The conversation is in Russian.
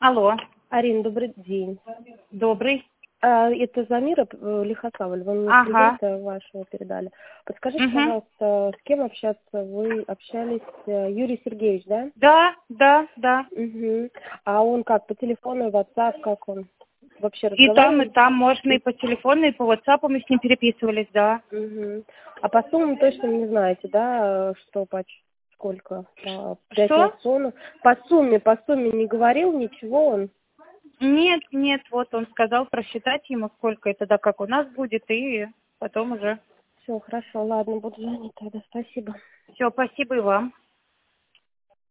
Алло, Арина, добрый день. добрый. Это Замира Лихославль. Вы мне Ага. клиента вашего передали. Подскажите, Угу. пожалуйста, с кем общаться вы общались? Юрий Сергеевич, да? Да. Угу. А он как, по телефону, WhatsApp, как он? Вообще И разговаривали? там можно и по телефону, и по WhatsApp мы с ним переписывались, да. Угу. А по суммам точно не знаете, да, что сколько? По 5 Что? аукционов. По сумме не говорил ничего он? Нет, вот он сказал просчитать ему, сколько это, да, как у нас будет, и потом уже. Все, хорошо, ладно, буду звонить тогда. Спасибо. Все, спасибо и вам.